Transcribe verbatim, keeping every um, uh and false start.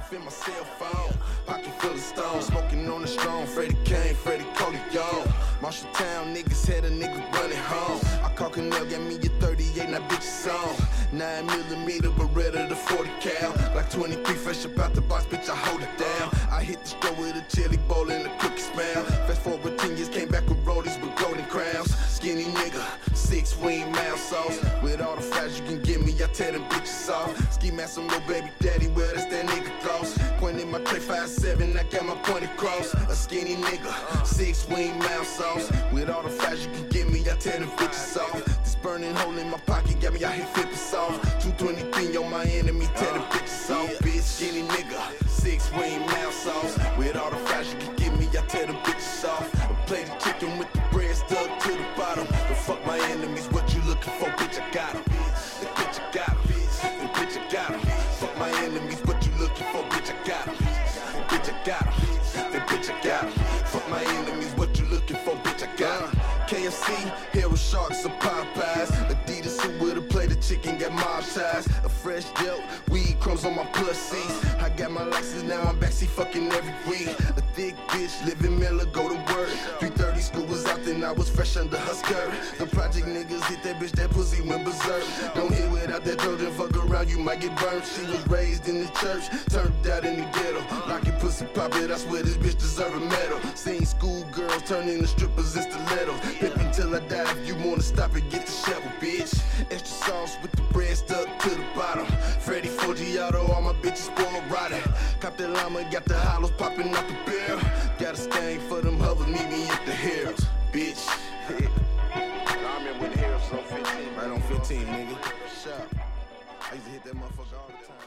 off in my cell phone. Pocket full of stones, smoking on the strong. Freddie Kane, Freddie Corleone. Marshalltown niggas had a nigga running home. I call Canal, got me a thirty-eight, now bitch it's on. Nine millimeter Beretta, the forty cal. Like twenty-three, fresh about the box, bitch, I hold it down. I hit the store with a chili bowl and a cookie smell. Fast forward ten years, came back with rollies with golden crowns. Skinny nigga, six wing mouth sauce. With all the fries you can give me, I tear them bitches off. Ski mask on little baby daddy, well that's that nigga close. Point in my tray five seven, I got my point across. A skinny nigga, six wing mouth sauce. With all the fries you can give me, I tear them bitches off. This burning hole in my pocket got me out here flipping soft. two twenty-three on my enemy, tear them bitches off. Bitch, skinny nigga, six wing mouth sauce. With all the fries you can give me, I tear them bitches off. I play the chicken with the bread stuck to the bottom. But fuck my enemies, what you looking for, bitch, I got 'em. The bitch, I got 'em. The bitch, I got 'em. Fuck my enemies, what you looking for, bitch, I got 'em. The bitch, I got 'em. The bitch, I got 'em. Fuck my enemies, what you looking for, bitch, I got 'em. K F C, here with sharks or Popeyes. Adidas suit with a plate of chicken, got mob ties. A fresh gel, weed crumbs on my pussy. I got my license now, I'm backseat fucking every week. A thick bitch, living Miller, go to work. three thirty school was out, then I was fresh under her skirt. The project niggas hit that bitch, that pussy went berserk. Don't hit without that Trojan, fuck around, you might get burned. She was raised in the church, turned out in the ghetto. Lock your pussy pop it, I swear this bitch deserve a medal. Seen school girls turn into strippers in stilettos. Pimpin' till I die, if you wanna stop it, get the shovel, bitch. Extra sauce with the bread stuck to the bottom. Freddie Forgiato, all my bitches spoiled rotten. Cop that llama, got the hollows popping out the barrel. Got a stain for them hovers, meet me at the Harrods, bitch. I remember when the Harrods was on fifteen. Right on fifteen, nigga. Shut up. I used to hit that motherfucker all the time.